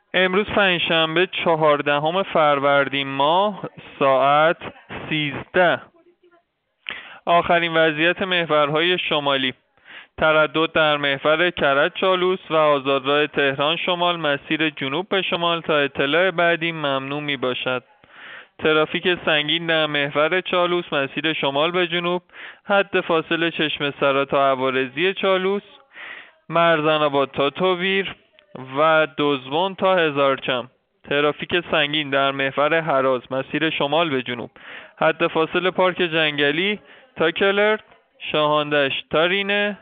امروز پنجشنبه 14 فروردین ماه ساعت 13. آخرین وضعیت محورهای شمالی: تردد در محور کرج چالوس و آزادراه تهران شمال مسیر جنوب به شمال تا اطلاع بعدی ممنوع می باشد. ترافیک سنگین در محور چالوس مسیر شمال به جنوب، حد فاصله چشمه سرا تا عوارضی چالوس، مرزن آباد تا تویر و دزبون تا هزارچم. ترافیک سنگین در محور هراز مسیر شمال به جنوب، حد فاصله پارک جنگلی تا کلرت، شاهاندشت تا رینه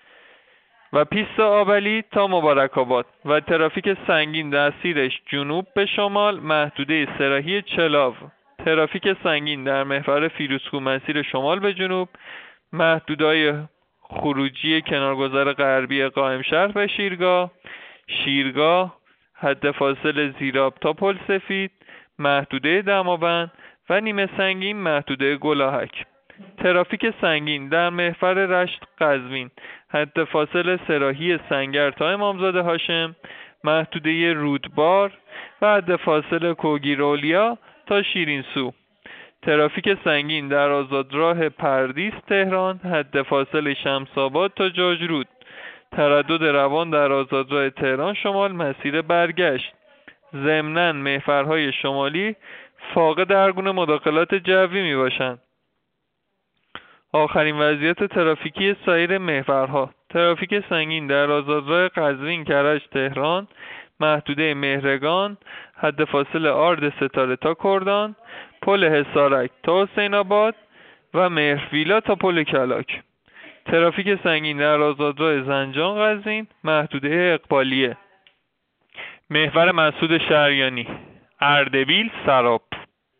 و پیست آبلی تا مبارک آباد و ترافیک سنگین در مسیرش جنوب به شمال محدوده سراحی چلاو. ترافیک سنگین در محور فیروزکوه مسیر شمال به جنوب، محدودهای خروجی کنارگذر غربی قائمشهر و شیرگاه، حد فاصله زیراب تا پل سفید، محدوده دماوند و نیمه سنگین محدوده گلاهک. ترافیک سنگین در محور رشت قزوین، حد فاصله سراحی سنگر تا امامزاده هاشم، محدوده رودبار و حد فاصله کوگیرولیا تا شیرینسو. ترافیک سنگین در آزادراه پردیس تهران، حد فاصله شمس‌آباد تا جاجرود. تردد روان در آزادراه تهران شمال مسیر برگشت. ضمناً محورهای شمالی فاقد هر گونه مداخلات جوی می باشند. آخرین وضعیت ترافیکی سایر محورها: ترافیک سنگین در آزادراه قزوین کرج تهران، محدوده مهرگان، حد فاصله آرد ستاره تا کردان، پل حصارک تا حسین آباد و مهرویلا تا پل کلاک. ترافیک سنگین در آزادراه زنجان قزوین، محدوده اقبالیه. محور مسعود شریانی، اردبیل، سراب.